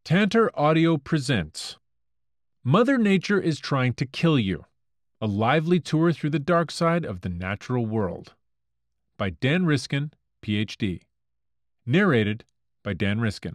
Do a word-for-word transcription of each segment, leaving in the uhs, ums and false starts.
Tantor Audio presents Mother Nature is Trying to Kill You, a lively tour through the dark side of the natural world. By Dan Riskin, P H D. Narrated by Dan Riskin.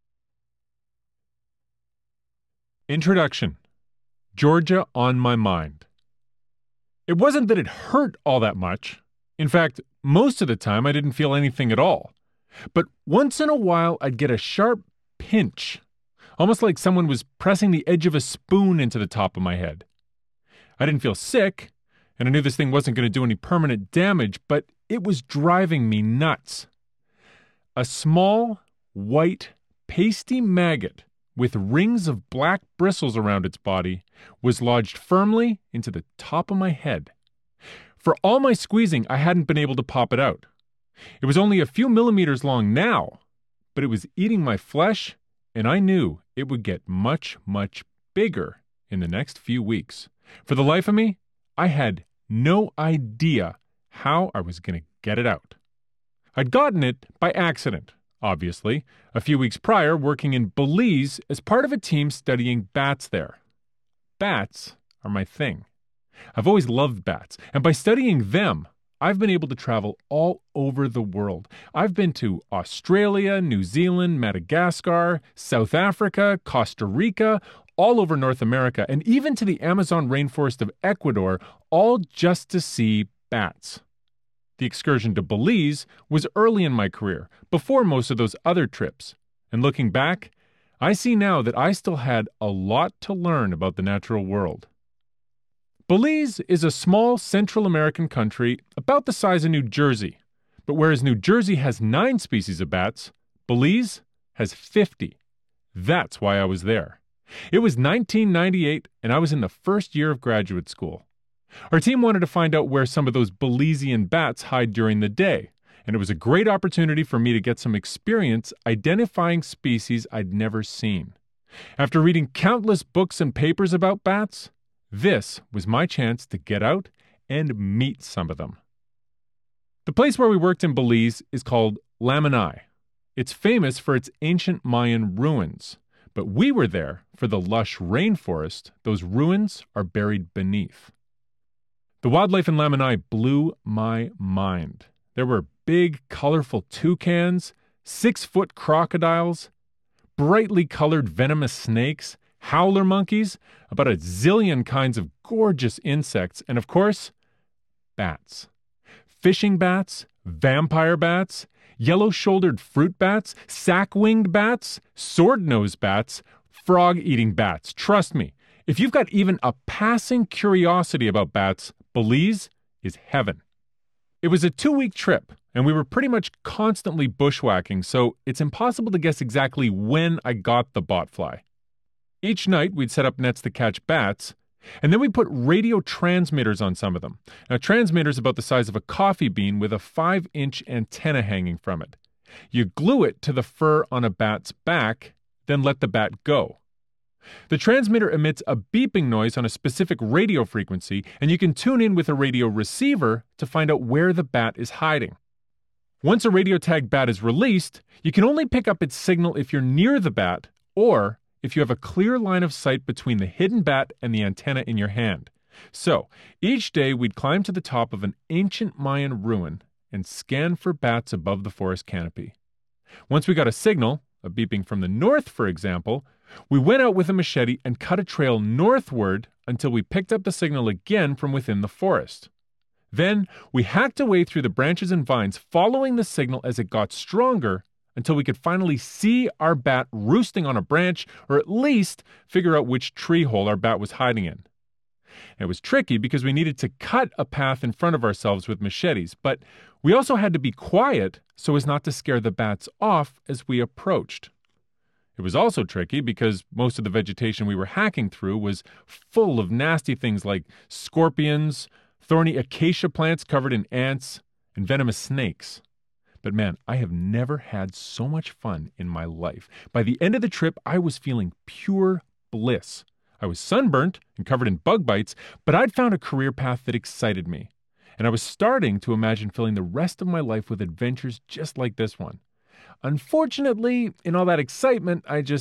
Introduction. Georgia on my mind. It wasn't that it hurt all that much. In fact, most of the time I didn't feel anything at all. But once in a while I'd get a sharp pinch, almost like someone was pressing the edge of a spoon into the top of my head. I didn't feel sick, and I knew this thing wasn't going to do any permanent damage, but it was driving me nuts. A small, white, pasty maggot with rings of black bristles around its body was lodged firmly into the top of my head. For all my squeezing, I hadn't been able to pop it out. It was only a few millimeters long now, but it was eating my flesh, and I knew it would get much, much bigger in the next few weeks. For the life of me, I had no idea how I was going to get it out. I'd gotten it by accident, obviously, a few weeks prior working in Belize as part of a team studying bats there. Bats are my thing. I've always loved bats, and by studying them, I've been able to travel all over the world. I've been to Australia, New Zealand, Madagascar, South Africa, Costa Rica, all over North America, and even to the Amazon rainforest of Ecuador, all just to see bats. The excursion to Belize was early in my career, before most of those other trips. And looking back, I see now that I still had a lot to learn about the natural world. Belize is a small Central American country about the size of New Jersey, but whereas New Jersey has nine species of bats, Belize has fifty. That's why I was there. It was nineteen ninety-eight, and I was in the first year of graduate school. Our team wanted to find out where some of those Belizean bats hide during the day, and it was a great opportunity for me to get some experience identifying species I'd never seen. After reading countless books and papers about bats, this was my chance to get out and meet some of them. The place where we worked in Belize is called Lamani. It's famous for its ancient Mayan ruins, but we were there for the lush rainforest those ruins are buried beneath. The wildlife in Lamani blew my mind. There were big, colorful toucans, six-foot crocodiles, brightly colored venomous snakes, howler monkeys, about a zillion kinds of gorgeous insects, and of course, bats. Fishing bats, vampire bats, yellow-shouldered fruit bats, sack-winged bats, sword-nosed bats, frog-eating bats. Trust me, if you've got even a passing curiosity about bats, Belize is heaven. It was a two-week trip, and we were pretty much constantly bushwhacking, so it's impossible to guess exactly when I got the botfly. Each night, we'd set up nets to catch bats, and then we put radio transmitters on some of them. Now, a transmitter's about the size of a coffee bean with a five-inch antenna hanging from it. You glue it to the fur on a bat's back, then let the bat go. The transmitter emits a beeping noise on a specific radio frequency, and you can tune in with a radio receiver to find out where the bat is hiding. Once a radio tag bat is released, you can only pick up its signal if you're near the bat, or if you have a clear line of sight between the hidden bat and the antenna in your hand. So, each day we'd climb to the top of an ancient Mayan ruin and scan for bats above the forest canopy. Once we got a signal, a beeping from the north for example, we went out with a machete and cut a trail northward until we picked up the signal again from within the forest. Then, we hacked away through the branches and vines, following the signal as it got stronger, until we could finally see our bat roosting on a branch, or at least figure out which tree hole our bat was hiding in. It was tricky because we needed to cut a path in front of ourselves with machetes, but we also had to be quiet so as not to scare the bats off as we approached. It was also tricky because most of the vegetation we were hacking through was full of nasty things like scorpions, thorny acacia plants covered in ants, and venomous snakes. But man, I have never had so much fun in my life. By the end of the trip, I was feeling pure bliss. I was sunburnt and covered in bug bites, but I'd found a career path that excited me. And I was starting to imagine filling the rest of my life with adventures just like this one. Unfortunately, in all that excitement, I just